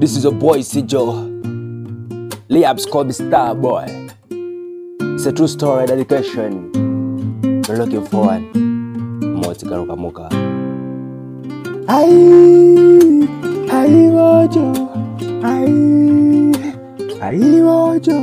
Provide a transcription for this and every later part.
This is a boy, Sijo. Liabs called me Star Boy. It's a true story dedication. We're looking forward. Motikaruka Muka. Aye, Wojo. Aye, Wojo.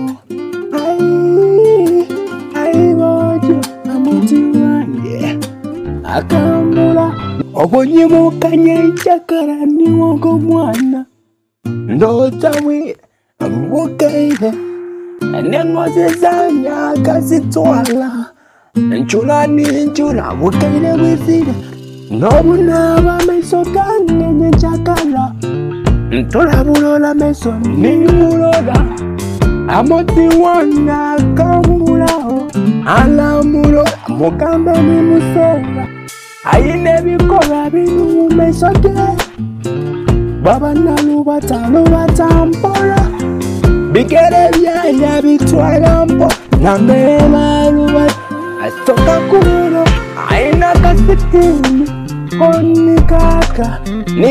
Aye, Wojo. Amotiwange. Akamura. Obonye kanye chakara ni wongo mwana. Ndotawe. Amukaine. Nenozezanya kasitwala. Nchula mukaine wifide. Nobunaba mesokane nchakala. Ntola bulola meso ni mulola. Amotiwanga kamulao. Alamulo mukambe ni musola. Aine bikola binu mesoke. Baba naluba tampola. Bigere bya bitwala mpo. Nambela luba. Astoka kuno. Aina kasitini. Oh nikaka.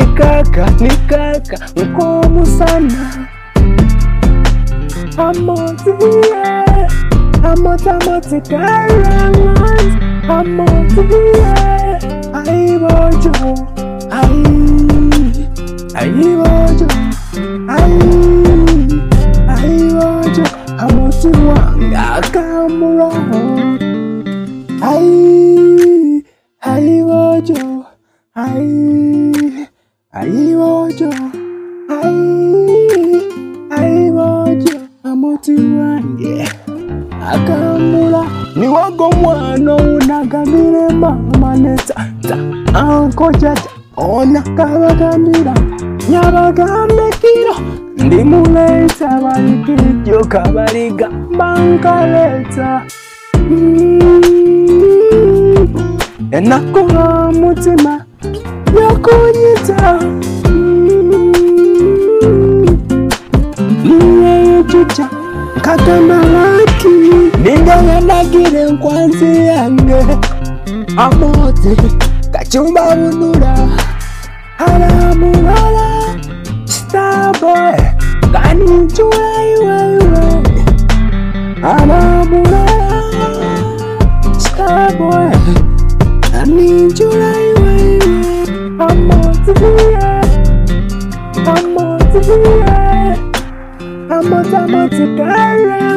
Nkomu sana. Amoti karangas. Amoti Aye Wojo. Aye Wojo. Aye Wojo. Amoti wanga kamura. Aye Wojo. Aye Wojo. Aye Wojo. Amoti wange akamura. Ni wago mwana unagamire mama neta. Anko jaja ona kabagamira. Nyabagambe kiro. Ndi muleta barikiryo kabariga bankaleta. Enakura mutima yakunyita. Niye chucha katamalaki. Ninga yanagire nkwanzi yange. Amote kachumba unura. Alamurala Star Boy kanichula iwe. Alamurala Star Boy kanichula iwe. Amoti kara.